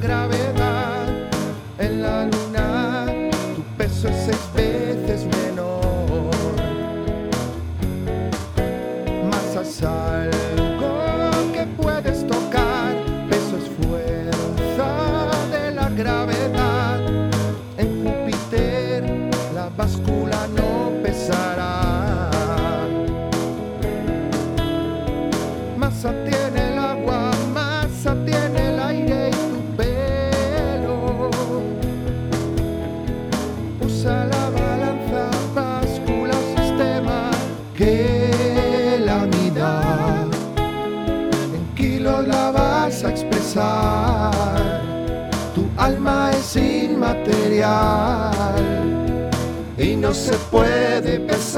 gravedad. En la luna tu peso es 6 veces menor. Masa es algo que puedes tocar, peso es fuerza de la gravedad. En Júpiter la báscula no pesará. Masa tiene el agua, masa tiene el aire y tu pelo. Usa la balanza, báscula o sistema que la mida. En kilos la vas a expresar. Tu alma es inmaterial y no se puede pesar.